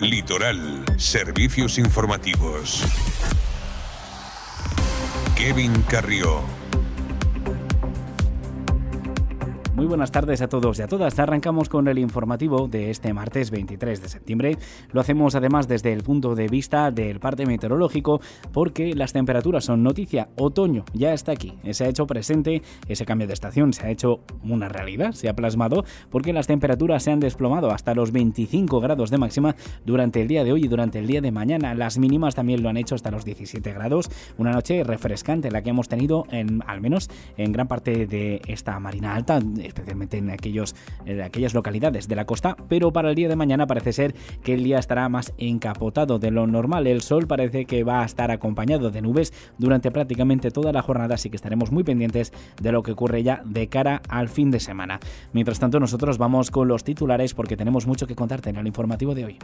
Litoral, servicios informativos. Kevin Carrió. Muy buenas tardes a todos y a todas. Arrancamos con el informativo de este martes 23 de septiembre. Lo hacemos además desde el punto de vista del parte meteorológico porque las temperaturas son noticia. Otoño ya está aquí. Se ha hecho presente, ese cambio de estación se ha hecho una realidad, se ha plasmado porque las temperaturas se han desplomado hasta los 25 grados de máxima durante el día de hoy y durante el día de mañana. Las mínimas también lo han hecho hasta los 17 grados. Una noche refrescante la que hemos tenido al menos en gran parte de esta Marina Alta, especialmente en aquellas localidades de la costa, pero para el día de mañana parece ser que el día estará más encapotado de lo normal. El sol parece que va a estar acompañado de nubes durante prácticamente toda la jornada, así que estaremos muy pendientes de lo que ocurre ya de cara al fin de semana. Mientras tanto, nosotros vamos con los titulares porque tenemos mucho que contarte en el informativo de hoy.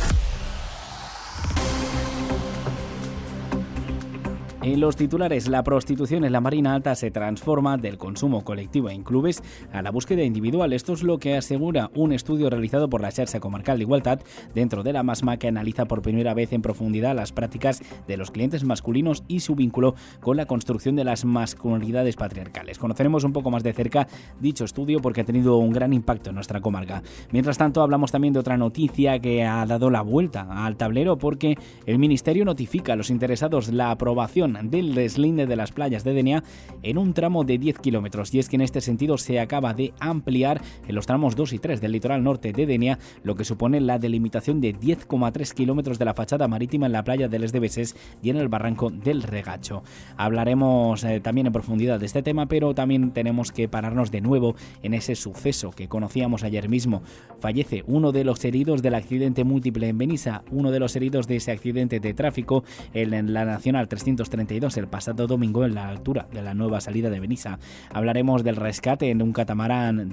En los titulares, la prostitución en la Marina Alta se transforma del consumo colectivo en clubes a la búsqueda individual. Esto es lo que asegura un estudio realizado por la Xarxa Comarcal de Igualdad dentro de la MASMA, que analiza por primera vez en profundidad las prácticas de los clientes masculinos y su vínculo con la construcción de las masculinidades patriarcales. Conoceremos un poco más de cerca dicho estudio porque ha tenido un gran impacto en nuestra comarca. Mientras tanto, hablamos también de otra noticia que ha dado la vuelta al tablero porque el Ministerio notifica a los interesados la aprobación del deslinde de las playas de Denia en un tramo de 10 kilómetros, y es que en este sentido se acaba de ampliar en los tramos 2 y 3 del litoral norte de Denia, lo que supone la delimitación de 10,3 kilómetros de la fachada marítima en la playa de Les Deveses y en el barranco del Regacho. Hablaremos también en profundidad de este tema, pero también tenemos que pararnos de nuevo en ese suceso que conocíamos ayer mismo. Fallece uno de los heridos del accidente múltiple en Benissa, uno de los heridos de ese accidente de tráfico en la Nacional 332 el pasado domingo en la altura de la nueva salida de Benissa. Hablaremos del rescate de un catamarán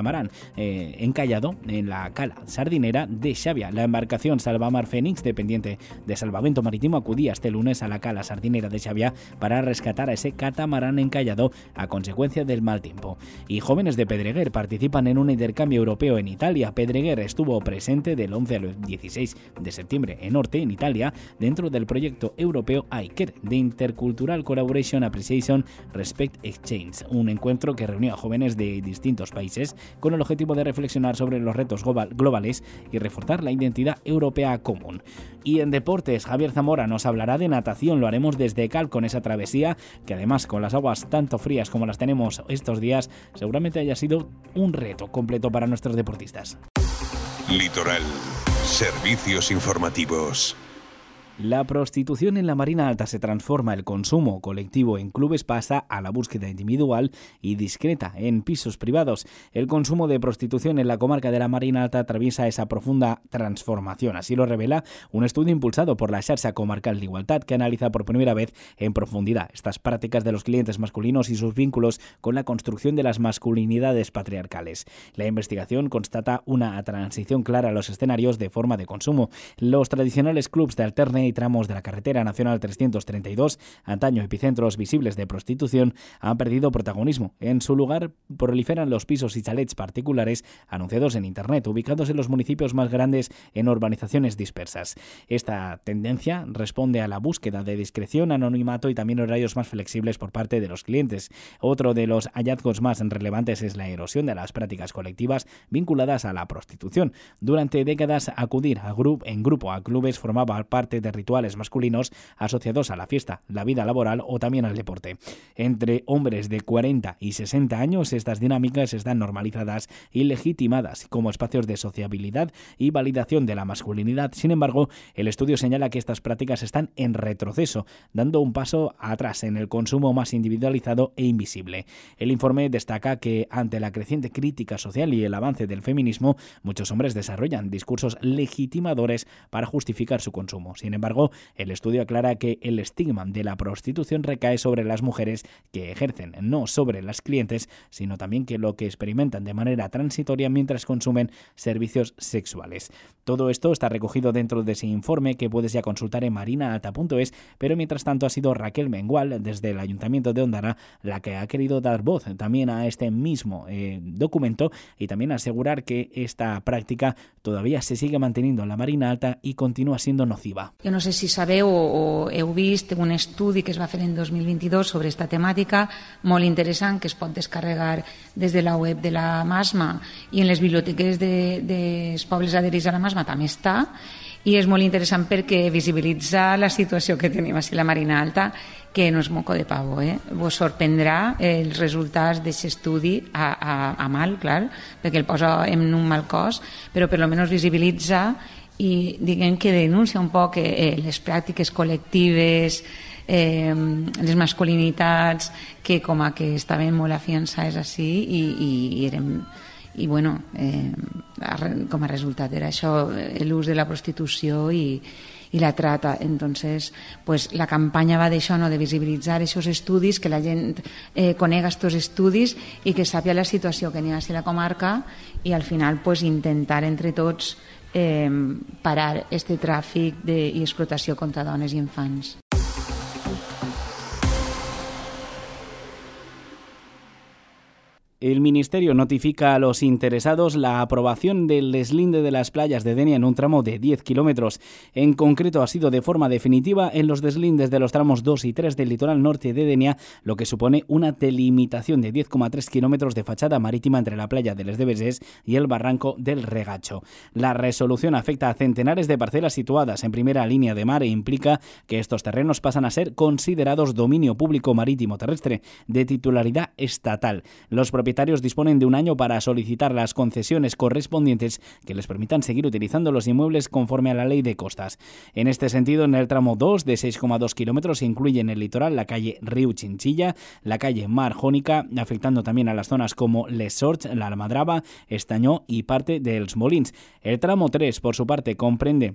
encallado en la cala sardinera de Xavia. La embarcación Salvamar Fénix, dependiente de Salvamento Marítimo, acudía este lunes a la cala sardinera de Xavia para rescatar a ese catamarán encallado a consecuencia del mal tiempo. Y jóvenes de Pedreguer participan en un intercambio europeo en Italia. Pedreguer estuvo presente del 11 al 16 de septiembre en Orte, en Italia, dentro del proyecto europeo AICER de Intercultural Collaboration Appreciation Respect Exchange, un encuentro que reunió a jóvenes de distintos países con el objetivo de reflexionar sobre los retos globales y reforzar la identidad europea común. Y en deportes, Javier Zamora nos hablará de natación. Lo haremos desde Cal con esa travesía que, además, con las aguas tanto frías como las tenemos estos días, seguramente haya sido un reto completo para nuestros deportistas. Litoral, servicios informativos. La prostitución en la Marina Alta se transforma, el consumo colectivo en clubes pasa a la búsqueda individual y discreta en pisos privados. El consumo de prostitución en la comarca de la Marina Alta atraviesa esa profunda transformación. Así lo revela un estudio impulsado por la Xarxa Comarcal de Igualdad, que analiza por primera vez en profundidad estas prácticas de los clientes masculinos y sus vínculos con la construcción de las masculinidades patriarcales. La investigación constata una transición clara a los escenarios de forma de consumo. Los tradicionales clubs de alterne y tramos de la carretera nacional 332, antaño epicentros visibles de prostitución, han perdido protagonismo. En su lugar proliferan los pisos y chalets particulares anunciados en internet, ubicados en los municipios más grandes en urbanizaciones dispersas. Esta tendencia responde a la búsqueda de discreción, anonimato y también horarios más flexibles por parte de los clientes. Otro de los hallazgos más relevantes es la erosión de las prácticas colectivas vinculadas a la prostitución. Durante décadas, acudir en grupo a clubes formaba parte de rituales masculinos asociados a la fiesta, la vida laboral o también al deporte. Entre hombres de 40 y 60 años, estas dinámicas están normalizadas y legitimadas como espacios de sociabilidad y validación de la masculinidad. Sin embargo, el estudio señala que estas prácticas están en retroceso, dando un paso atrás en el consumo más individualizado e invisible. El informe destaca que, ante la creciente crítica social y el avance del feminismo, muchos hombres desarrollan discursos legitimadores para justificar su consumo. Sin embargo, el estudio aclara que el estigma de la prostitución recae sobre las mujeres que ejercen, no sobre las clientes, sino también que lo que experimentan de manera transitoria mientras consumen servicios sexuales. Todo esto está recogido dentro de ese informe que puedes ya consultar en marinaalta.es, pero mientras tanto ha sido Raquel Mengual, desde el Ayuntamiento de Ondara, la que ha querido dar voz también a este mismo documento y también asegurar que esta práctica todavía se sigue manteniendo en la Marina Alta i continua siendo nociva. Jo no sé si sabeu o heu vist un estudi que es va fer en 2022 sobre esta temàtica, molt interessant, que es pot descarregar des de la web de la MASMA i en les biblioteques dels pobles adherits a la MASMA també està, i és molt interessant perquè visibilitza la situació que tenim a la Marina Alta, que no és moco de pavo. Vos sorprendrà els resultats d'aquest estudi a mal, clar, perquè el posa en un mal cos, però per almenys visibilitza i diguem que denuncia un poc les pràctiques col·lectives, les masculinitats que com a que estaven molt afiançades així i eren... I bueno, com a resultat era això, l'ús de la prostitució i la trata. Entonces, pues, la campanya va d'això, no? De visibilitzar aquests estudis, que la gent conega aquests estudis i que sàpiga la situació que n'hi ha a la comarca i al final pues, intentar entre tots parar este tràfic i explotació contra dones i infants. El Ministerio notifica a los interesados la aprobación del deslinde de las playas de Denia en un tramo de 10 kilómetros. En concreto, ha sido de forma definitiva en los deslindes de los tramos 2 y 3 del litoral norte de Denia, lo que supone una delimitación de 10,3 kilómetros de fachada marítima entre la playa de Les Devesés y el barranco del Regacho. La resolución afecta a centenares de parcelas situadas en primera línea de mar e implica que estos terrenos pasan a ser considerados dominio público marítimo terrestre de titularidad estatal. Los propietarios disponen de un año para solicitar las concesiones correspondientes que les permitan seguir utilizando los inmuebles conforme a la ley de costas. En este sentido, en el tramo 2 de 6,2 kilómetros se incluye en el litoral la calle Riu Chinchilla, la calle Mar Jónica, afectando también a las zonas como Les Sorts, la Almadraba, Estañó y parte de Els Molins. El tramo 3, por su parte, comprende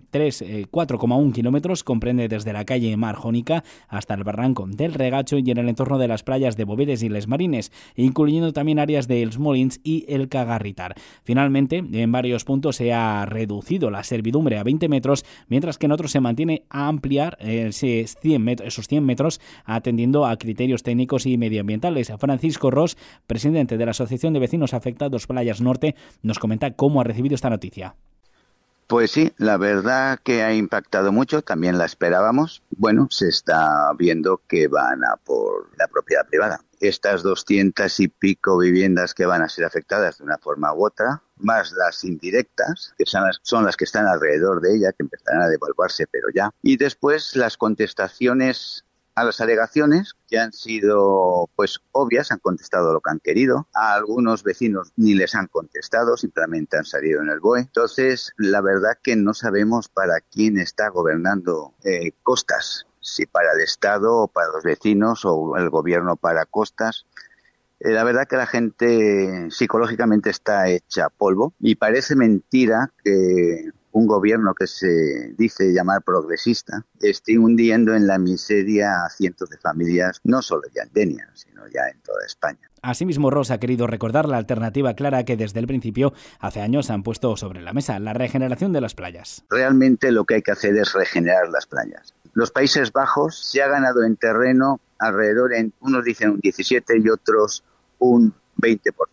4,1 kilómetros, comprende desde la calle Mar Jónica hasta el barranco del Regacho y en el entorno de las playas de Bovedes y Les Marines, incluyendo también áreas de Els Molins y el Cagarritar. Finalmente, en varios puntos se ha reducido la servidumbre a 20 metros, mientras que en otros se mantiene a ampliar esos 100 metros atendiendo a criterios técnicos y medioambientales. Francisco Ros, presidente de la Asociación de Vecinos Afectados Playas Norte, nos comenta cómo ha recibido esta noticia. Pues sí, la verdad que ha impactado mucho, también la esperábamos. Bueno, se está viendo que van a por la propiedad privada. Estas 200 y pico viviendas que van a ser afectadas de una forma u otra, más las indirectas, que son las que están alrededor de ella, que empezarán a devaluarse, pero ya. Y después las contestaciones a las alegaciones, que han sido pues obvias, han contestado lo que han querido. A algunos vecinos ni les han contestado, simplemente han salido en el BOE. Entonces, la verdad que no sabemos para quién está gobernando costas, si para el Estado o para los vecinos o el gobierno para costas. La verdad que la gente psicológicamente está hecha polvo y parece mentira que un gobierno que se dice llamar progresista esté hundiendo en la miseria a cientos de familias, no solo ya en Denia, sino ya en toda España. Asimismo, Ross ha querido recordar la alternativa clara que desde el principio, hace años, han puesto sobre la mesa, la regeneración de las playas. Realmente lo que hay que hacer es regenerar las playas. Los Países Bajos se ha ganado en terreno alrededor, unos dicen un 17 y otros un 20 por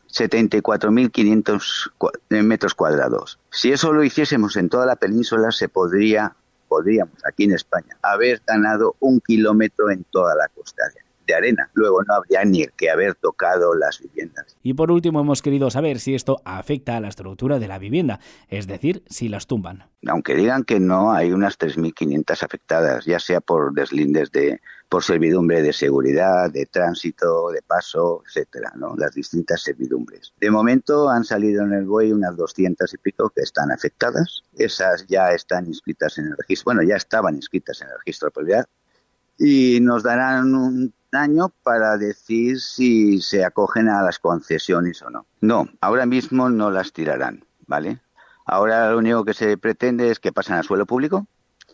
74.500 metros cuadrados. Si eso lo hiciésemos en toda la península, podríamos, aquí en España, haber ganado 1 kilómetro en toda la costa de arena. Luego no habría ni que haber tocado las viviendas. Y por último, hemos querido saber si esto afecta a la estructura de la vivienda, es decir, si las tumban. Aunque digan que no, hay unas 3.500 afectadas, ya sea por deslindes por servidumbre de seguridad, de tránsito, de paso, etcétera, ¿no? Las distintas servidumbres. De momento han salido en el BOE unas 200 y pico que están afectadas. Esas ya están inscritas en el registro, bueno, ya estaban inscritas en el registro de propiedad y nos darán un año para decir si se acogen a las concesiones o no. No, ahora mismo no las tirarán, ¿vale? Ahora lo único que se pretende es que pasen al suelo público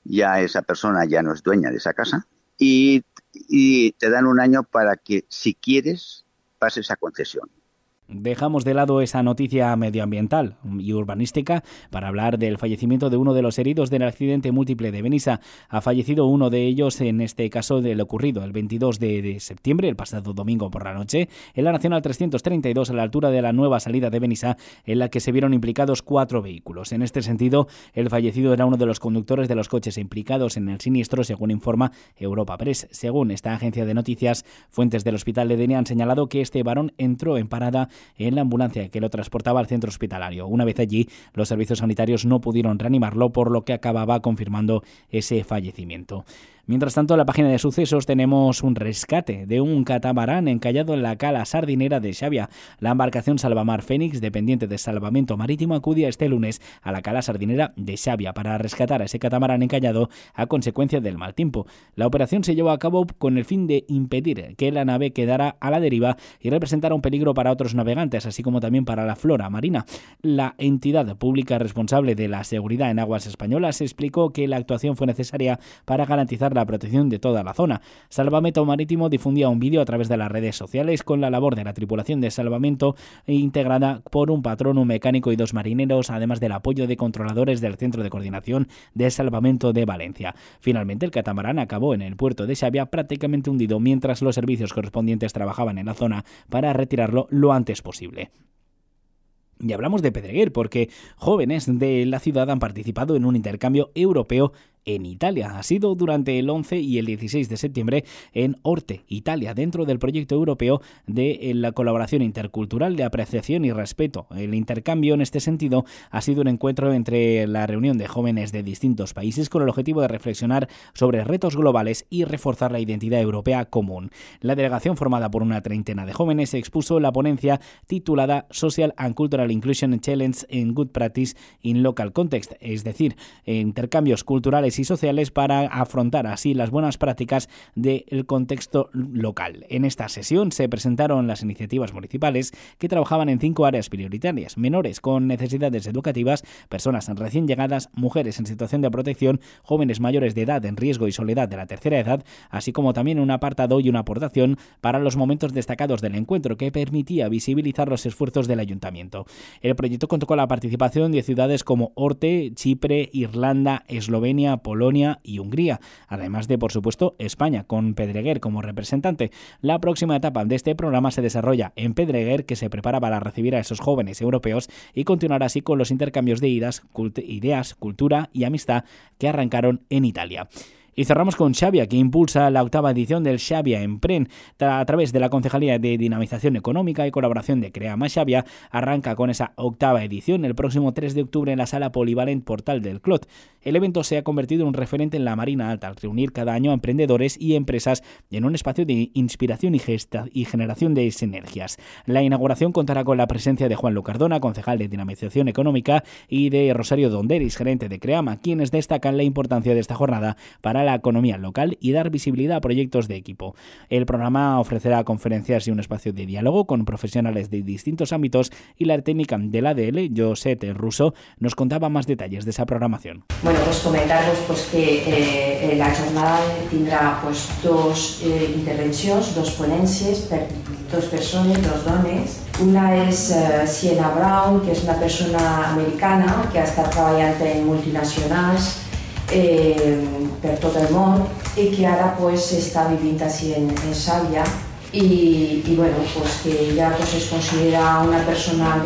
ya esa persona ya no es dueña de esa casa y te dan 1 año para que, si quieres, pases a concesión. Dejamos de lado esa noticia medioambiental y urbanística para hablar del fallecimiento de uno de los heridos del accidente múltiple de Benissa. Ha fallecido uno de ellos, en este caso de lo ocurrido el 22 de septiembre, el pasado domingo por la noche, en la Nacional 332 a la altura de la nueva salida de Benissa, en la que se vieron implicados 4 vehículos. En este sentido, el fallecido era uno de los conductores de los coches implicados en el siniestro, según informa Europa Press. Según esta agencia de noticias, fuentes del hospital de Denia han señalado que este varón entró en parada en la ambulancia que lo transportaba al centro hospitalario. Una vez allí, los servicios sanitarios no pudieron reanimarlo, por lo que acababa confirmando ese fallecimiento. Mientras tanto, en la página de sucesos tenemos un rescate de un catamarán encallado en la cala sardinera de Xàbia. La embarcación Salvamar Fénix, dependiente de Salvamento Marítimo, acudía este lunes a la cala sardinera de Xàbia para rescatar a ese catamarán encallado a consecuencia del mal tiempo. La operación se llevó a cabo con el fin de impedir que la nave quedara a la deriva y representara un peligro para otros navegantes, así como también para la flora marina. La entidad pública responsable de la seguridad en aguas españolas explicó que la actuación fue necesaria para garantizar la protección de toda la zona. Salvamento Marítimo difundía un vídeo a través de las redes sociales con la labor de la tripulación de salvamento integrada por un patrón, un mecánico y 2 marineros, además del apoyo de controladores del Centro de Coordinación de Salvamento de Valencia. Finalmente, el catamarán acabó en el puerto de Xàbia prácticamente hundido, mientras los servicios correspondientes trabajaban en la zona para retirarlo lo antes posible. Y hablamos de Pedreguer porque jóvenes de la ciudad han participado en un intercambio europeo en Italia. Ha sido durante el 11 y el 16 de septiembre en Orte, Italia, dentro del proyecto europeo de la colaboración intercultural de apreciación y respeto. El intercambio en este sentido ha sido un encuentro entre la reunión de jóvenes de distintos países con el objetivo de reflexionar sobre retos globales y reforzar la identidad europea común. La delegación, formada por una treintena de jóvenes, expuso la ponencia titulada Social and Cultural Inclusion Challenge in Good Practice in Local Context, es decir, intercambios culturales y sociales para afrontar así las buenas prácticas del contexto local. En esta sesión se presentaron las iniciativas municipales que trabajaban en 5 áreas prioritarias: menores con necesidades educativas, personas recién llegadas, mujeres en situación de protección, jóvenes mayores de edad en riesgo y soledad de la tercera edad, así como también un apartado y una aportación para los momentos destacados del encuentro que permitía visibilizar los esfuerzos del ayuntamiento. El proyecto contó con la participación de ciudades como Orte, Chipre, Irlanda, Eslovenia, Polonia y Hungría, además de, por supuesto, España, con Pedreguer como representante. La próxima etapa de este programa se desarrolla en Pedreguer, que se prepara para recibir a esos jóvenes europeos y continuar así con los intercambios de ideas, cultura y amistad que arrancaron en Italia. Y cerramos con Xàbia, que impulsa la 8ª edición del Xàbia Empren. A través de la Concejalía de Dinamización Económica y Colaboración de Creama Xàbia, arranca con esa 8ª edición el próximo 3 de octubre en la Sala Polivalent Portal del Clot. El evento se ha convertido en un referente en la Marina Alta, al reunir cada año a emprendedores y empresas en un espacio de inspiración y generación de sinergias. La inauguración contará con la presencia de Juan Lucardona, concejal de Dinamización Económica, y de Rosario Donderis, gerente de Creama, quienes destacan la importancia de esta jornada para la economía local y dar visibilidad a proyectos de equipo. El programa ofrecerá conferencias y un espacio de diálogo con profesionales de distintos ámbitos, y la técnica del ADL, Josette Russo, nos contaba más detalles de esa programación. Bueno, pues comentaros que la jornada tendrá pues 2 intervencions, 2 ponències per 2 persones, 2 dones. Una és Sienna Brown, que és una persona americana que ha estat treballant en multinacionals per tot el món i que ara pues, està vivint així en Xàbia i bueno, pues, que ella pues, es considera una persona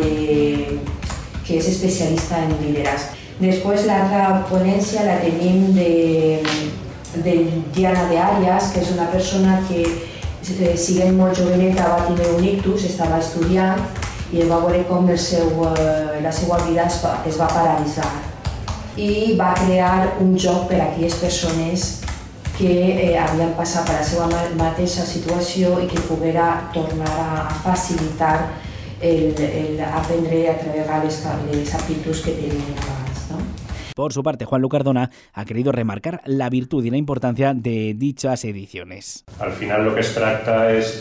que és especialista en liderazgo. Després l'altra ponència la tenim de Diana de Arias, que és una persona que sent molt joveneta va tenir un ictus, estava estudiant i va veure com la seva vida es va paralitzar. I va crear un joc per a aquelles persones que havien passat per la seva mateixa situació i que poguera tornar a facilitar aprendre a través de les aptituds que tenien abans, ¿no? Por su parte, Juan Lucardona ha querido remarcar la virtud y la importancia de dichas ediciones. Al final lo que es tracta és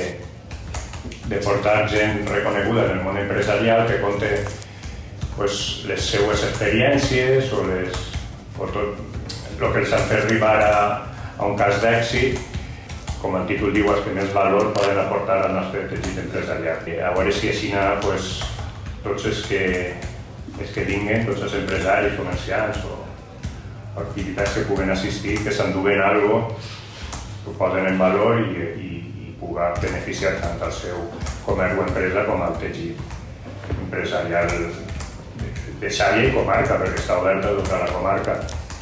de portar gent reconeguda en el món empresarial que conte pues, les seues experiències o tot el que els han fet arribar a un cas d'èxit, com el títol diu, els que més valor poden aportar al nostre teixit empresarial. A veure si així pues, tots els que vinguen, tots els empresaris, comerciants o activitats que puguen assistir, que s'enduguen alguna cosa, ho posen en valor i pugui beneficiar tant el seu comerç o empresa com el teixit empresarial de Xàbia i comarca, perquè està oberta a tota la comarca.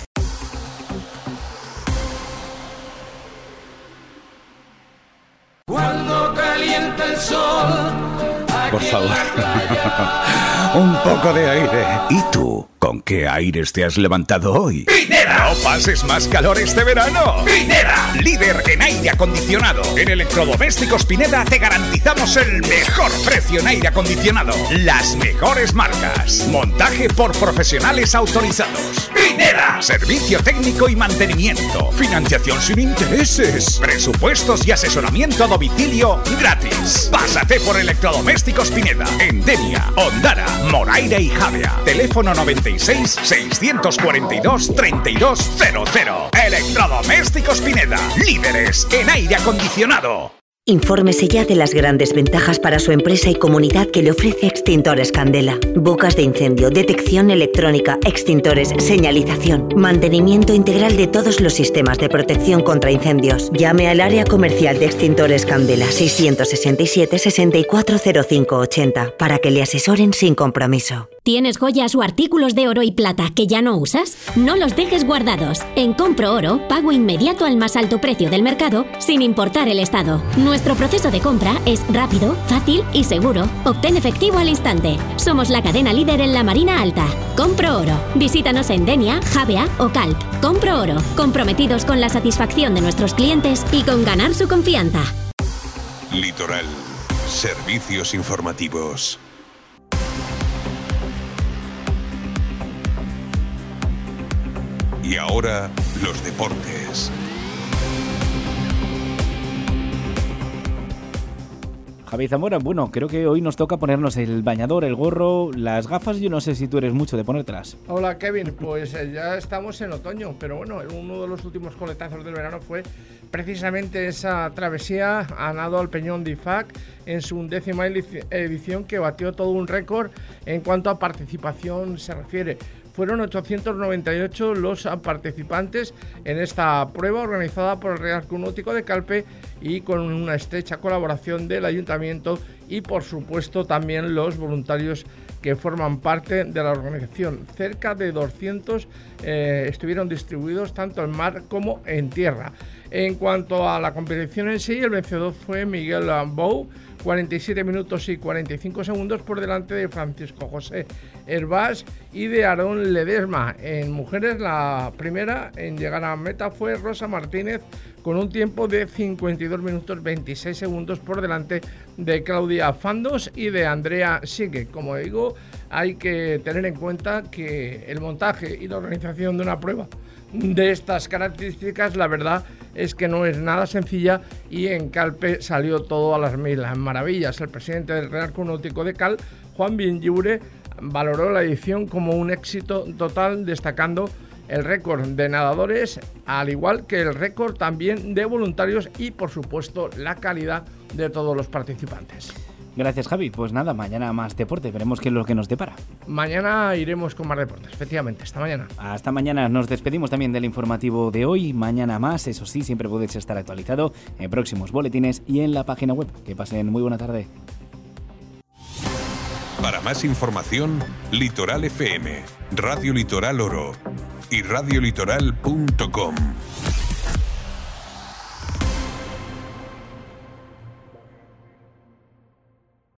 Cuando calienta el sol, por favor, un poco de aire. ¿Y tú? ¿Con qué aires te has levantado hoy? ¡Pineda! ¡No pases más calor este verano! ¡Pineda! Líder en aire acondicionado. En Electrodomésticos Pineda te garantizamos el mejor precio en aire acondicionado. Las mejores marcas. Montaje por profesionales autorizados. ¡Pineda! Servicio técnico y mantenimiento. Financiación sin intereses. Presupuestos y asesoramiento a domicilio gratis. Pásate por Electrodomésticos Pineda. En Denia, Ondara, Moraira y Javea. Teléfono 96-642-3200. Electrodomésticos Pineda. Líderes en aire acondicionado. Infórmese ya de las grandes ventajas para su empresa y comunidad que le ofrece Extintores Candela. Bocas de incendio, detección electrónica, extintores, señalización, mantenimiento integral de todos los sistemas de protección contra incendios. Llame al área comercial de Extintores Candela 667 640580 para que le asesoren sin compromiso. ¿Tienes joyas o artículos de oro y plata que ya no usas? No los dejes guardados. En Compro Oro, pago inmediato al más alto precio del mercado sin importar el estado. Nuestro proceso de compra es rápido, fácil y seguro. Obtén efectivo al instante. Somos la cadena líder en la Marina Alta. Compro Oro. Visítanos en Denia, Javea o Calp. Compro Oro. Comprometidos con la satisfacción de nuestros clientes y con ganar su confianza. Litoral. Servicios informativos. Y ahora, los deportes. Javi Zamora, bueno, creo que hoy nos toca ponernos el bañador, el gorro, las gafas. Yo no sé si tú eres mucho de ponértelas. Hola Kevin, pues ya estamos en otoño, pero bueno, uno de los últimos coletazos del verano fue precisamente esa travesía a nado al Peñón de Ifac en su 10ª edición, que batió todo un récord en cuanto a participación se refiere. Fueron 898 los participantes en esta prueba organizada por el Real Club Náutico de Calpe y con una estrecha colaboración del Ayuntamiento y, por supuesto, también los voluntarios que forman parte de la organización. Cerca de 200 estuvieron distribuidos tanto en mar como en tierra. En cuanto a la competición en sí, el vencedor fue Miguel Bou, 47 minutos y 45 segundos por delante de Francisco José Hervás y de Aarón Ledesma. En mujeres, la primera en llegar a meta fue Rosa Martínez, con un tiempo de 52 minutos 26 segundos por delante de Claudia Fandos y de Andrea Sigue. Como digo, hay que tener en cuenta que el montaje y la organización de una prueba de estas características, la verdad es que no es nada sencilla, y en Calpe salió todo a las mil maravillas. El presidente del Real Club Náutico de Cal, Juan Benlliure, valoró la edición como un éxito total, destacando el récord de nadadores, al igual que el récord también de voluntarios y, por supuesto, la calidad de todos los participantes. Gracias, Javi. Pues nada, mañana más deporte. Veremos qué es lo que nos depara. Mañana iremos con más deportes, efectivamente. Hasta mañana. Hasta mañana. Nos despedimos también del informativo de hoy. Mañana más, eso sí, siempre podéis estar actualizado en próximos boletines y en la página web. Que pasen muy buena tarde. Para más información, Litoral FM, Radio Litoral Oro y radiolitoral.com.